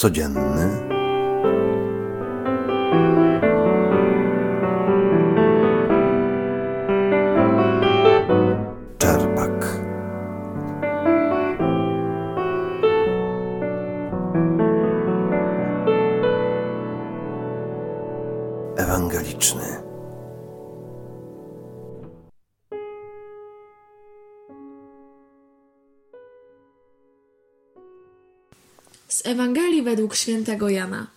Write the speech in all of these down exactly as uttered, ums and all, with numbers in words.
codzienny Czerpak. Ewangeliczny. Z Ewangelii według świętego Jana.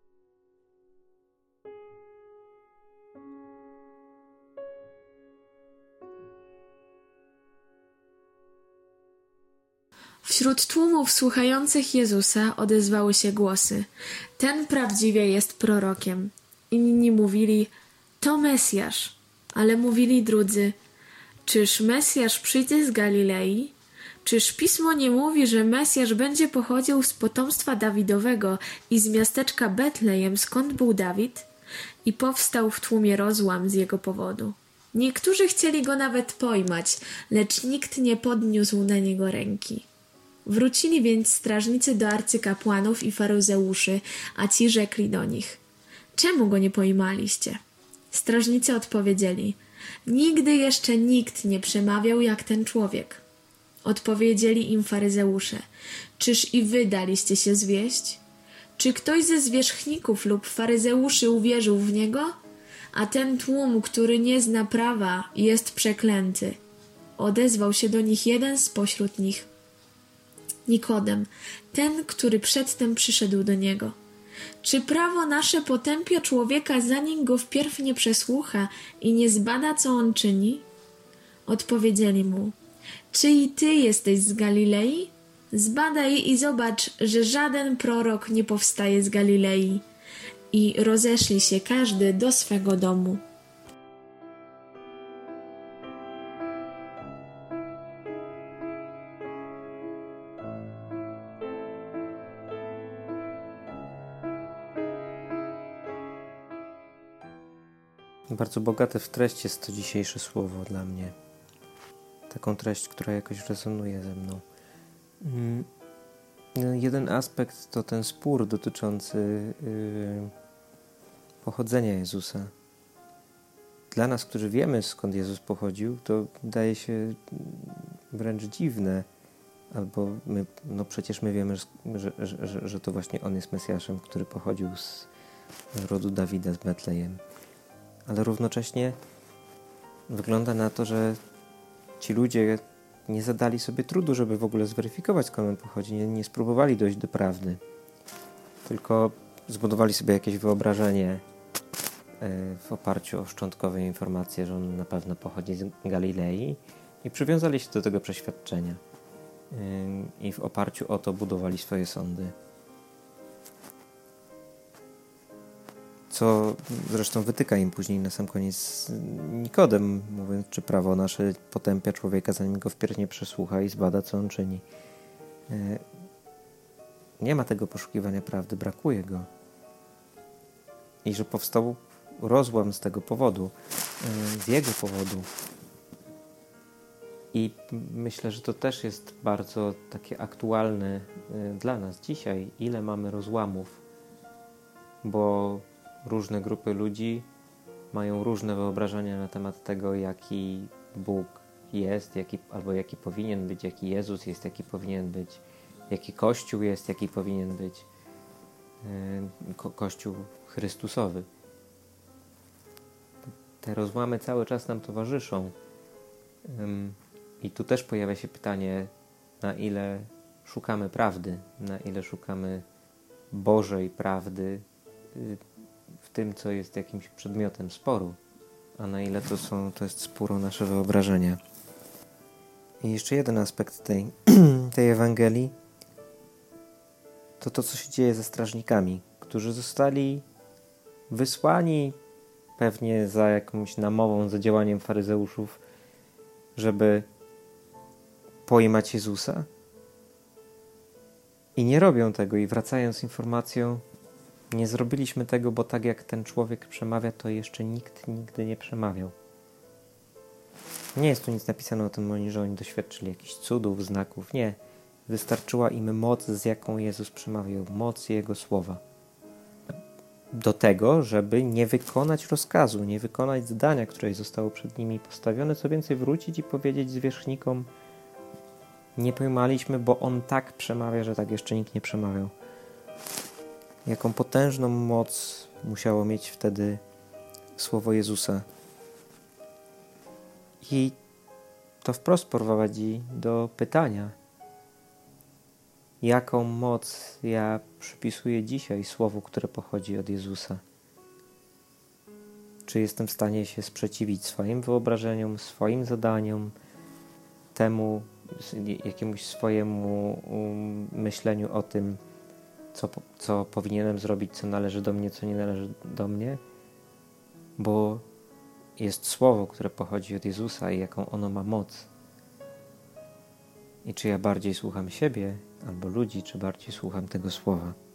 Wśród tłumów słuchających Jezusa odezwały się głosy: ten prawdziwie jest prorokiem. Inni mówili: to Mesjasz. Ale mówili drudzy: czyż Mesjasz przyjdzie z Galilei? Czyż Pismo nie mówi, że Mesjasz będzie pochodził z potomstwa Dawidowego i z miasteczka Betlejem, skąd był Dawid? I powstał w tłumie rozłam z jego powodu. Niektórzy chcieli go nawet pojmać, lecz nikt nie podniósł na niego ręki. Wrócili więc strażnicy do arcykapłanów i faryzeuszy, a ci rzekli do nich: czemu go nie pojmaliście? Strażnicy odpowiedzieli: nigdy jeszcze nikt nie przemawiał jak ten człowiek. Odpowiedzieli im faryzeusze: czyż i wy daliście się zwieść? Czy ktoś ze zwierzchników lub faryzeuszy uwierzył w niego? A ten tłum, który nie zna prawa, jest przeklęty. Odezwał się do nich jeden spośród nich, Nikodem, ten, który przedtem przyszedł do niego. Czy prawo nasze potępia człowieka, zanim go wpierw nie przesłucha i nie zbada, co on czyni? Odpowiedzieli mu: czy i ty jesteś z Galilei? Zbadaj i zobacz, że żaden prorok nie powstaje z Galilei. I rozeszli się każdy do swego domu. Bardzo bogate w treść jest to dzisiejsze słowo dla mnie. Taką treść, która jakoś rezonuje ze mną. Jeden aspekt to ten spór dotyczący yy, pochodzenia Jezusa. Dla nas, którzy wiemy, skąd Jezus pochodził, to wydaje się wręcz dziwne. Albo my, no przecież my wiemy, że, że, że, że to właśnie On jest Mesjaszem, który pochodził z rodu Dawida, z Betlejem. Ale równocześnie wygląda na to, że ci ludzie nie zadali sobie trudu, żeby w ogóle zweryfikować, skąd on pochodzi. Nie, nie spróbowali dojść do prawdy. Tylko zbudowali sobie jakieś wyobrażenie w oparciu o szczątkowe informacje, że on na pewno pochodzi z Galilei i przywiązali się do tego przeświadczenia. I w oparciu o to budowali swoje sądy. Co zresztą wytyka im później na sam koniec Nikodem, mówiąc, czy prawo nasze potępia człowieka, zanim go wpierw nie przesłucha i zbada, co on czyni. Nie ma tego poszukiwania prawdy, brakuje go. I że powstał rozłam z tego powodu, z jego powodu. I myślę, że to też jest bardzo takie aktualne dla nas dzisiaj. Ile mamy rozłamów, bo różne grupy ludzi mają różne wyobrażenia na temat tego, jaki Bóg jest, jaki, albo jaki powinien być, jaki Jezus jest, jaki powinien być, jaki Kościół jest, jaki powinien być Ko- Kościół Chrystusowy. Te rozłamy cały czas nam towarzyszą. I tu też pojawia się pytanie, na ile szukamy prawdy, na ile szukamy Bożej prawdy w tym, co jest jakimś przedmiotem sporu, a na ile to są, to jest spór o nasze wyobrażenia. I jeszcze jeden aspekt tej, tej Ewangelii to to, co się dzieje ze strażnikami, którzy zostali wysłani pewnie za jakąś namową, za działaniem faryzeuszów, żeby pojmać Jezusa. I nie robią tego i wracają z informacją: nie zrobiliśmy tego, bo tak jak ten człowiek przemawia, to jeszcze nikt nigdy nie przemawiał. Nie jest tu nic napisane o tym, że oni doświadczyli jakichś cudów, znaków. Nie. wystarczyła im moc, z jaką Jezus przemawiał, moc Jego słowa. Do tego, żeby nie wykonać rozkazu, nie wykonać zadania, które zostało przed nimi postawione, co więcej wrócić i powiedzieć zwierzchnikom: nie pojmaliśmy, bo On tak przemawia, że tak jeszcze nikt nie przemawiał. Jaką potężną moc musiało mieć wtedy słowo Jezusa. I to wprost prowadzi do pytania: jaką moc ja przypisuję dzisiaj słowu, które pochodzi od Jezusa? Czy jestem w stanie się sprzeciwić swoim wyobrażeniom, swoim zadaniom, temu jakiemuś swojemu myśleniu o tym, co, co powinienem zrobić, co należy do mnie, co nie należy do mnie? Bo jest słowo, które pochodzi od Jezusa i jaką ono ma moc. I czy ja bardziej słucham siebie albo ludzi, czy bardziej słucham tego słowa?